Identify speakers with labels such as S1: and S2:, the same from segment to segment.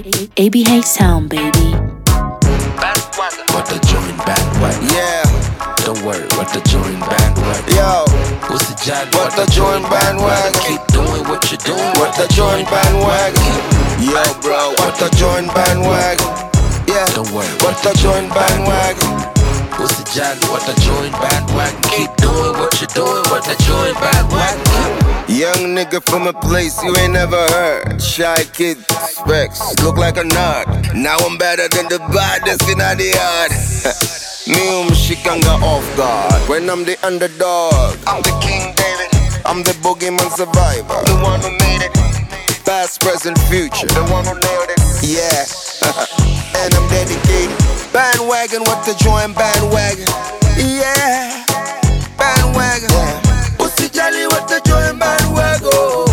S1: ABH Sound, baby.
S2: What the joint bandwagon?
S3: Yeah.
S2: Don't worry, what the joint bandwagon?
S3: Yo.
S2: What's the job?
S3: What the joint bandwagon?
S2: Keep doing what you're doing.
S3: What the joint bandwagon? Yo, bro. What the joint bandwagon? Yeah.
S2: Don't worry.
S3: What the joint bandwagon?
S2: What's the job? What the joint bandwagon? Keep doing what you're doing. What the joint bandwagon?
S3: Young nigga from a place you ain't never heard. Shy kid, specs, look like a nerd. Now I'm better than the baddest in the yard. Me mshikanga off guard when I'm the underdog. I'm the King David. I'm the boogeyman survivor, the one who made it. Past, present, future, the one who nailed it. Yeah. And I'm dedicated. Bandwagon, what the joint bandwagon? Yeah. Bandwagon. Yeah. Pussy jolly, what the joint bandwagon?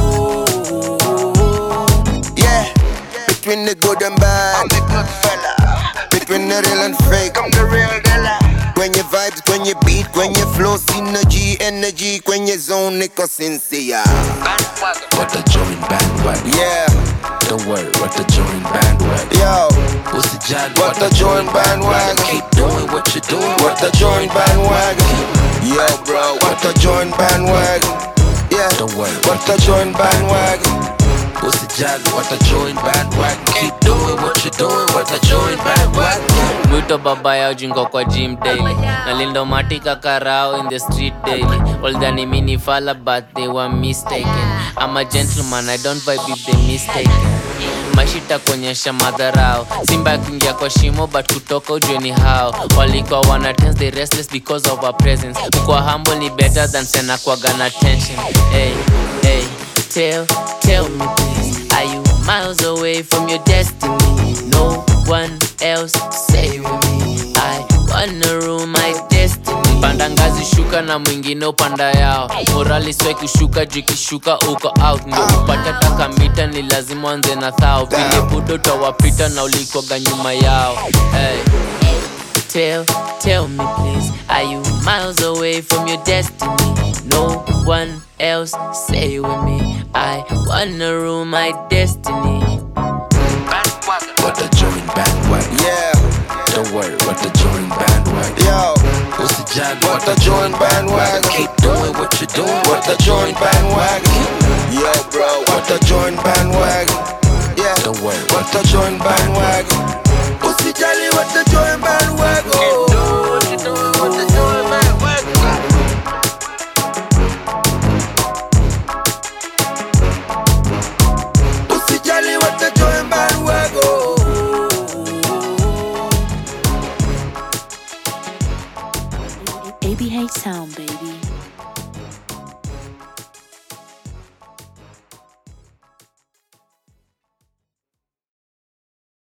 S3: Yeah. Between the good and bad, I'm the good fella. Between the real and fake, I'm the real della. When you vibes, when you beat, when you flow, synergy, energy, when you zone, niko sincere.
S2: What the joint bandwagon?
S3: Yeah.
S2: Don't worry, what the joint bandwagon?
S3: Yo.
S2: What's the job?
S3: What the joint bandwagon?
S2: Keep doing what you're doing.
S3: What the joint bandwagon? Yo, bro. What the joint bandwagon? Yeah.
S2: Don't worry.
S3: What the joint bandwagon?
S2: What's the job? What the joint bandwagon? Keep doing what you're doing. What the joint bandwagon?
S4: Mwito baba yao jingo kwa gym daily. Nalindo matika karao in the street daily. Waldhani mini fala but they were mistaken. I'm a gentleman, I don't vibe if they mistaken. Mashita kuonyesha madharao. Simba kuingia kwa shimo but kutoka ujue ni hao. Walikuwa wana tense, they restless because of our presence. Ukwa humble ni better than sena kwa gana tension. Hey, hey, tell me please, are you miles away from your destiny? No one else say with me, I wanna rule my destiny. Panda ngazi shuka na mwingine upanda yao. Morali swai kushuka jikishuka uko out. Ndio upata takamita ni lazima anze na thao. Vile budo utawapita na ulikoga nyuma yao. Hey, tell me please, are you miles away from your destiny? No one else say with me, I wanna rule my destiny.
S2: What the joint bandwagon?
S3: Yeah.
S2: Don't worry, what the joint bandwagon?
S3: Yo.
S2: What's the job?
S3: What the joint bandwagon?
S2: Keep doing what you're doing.
S3: What the joint bandwagon? Yo, bro. What the joint bandwagon? Yeah.
S2: Don't worry.
S3: What the joint bandwagon? Pussy jolly, what the joint bandwagon?
S2: What the joint bandwagon?
S3: Pussy jolly, what the joint bandwagon?
S1: ABH Sound, baby.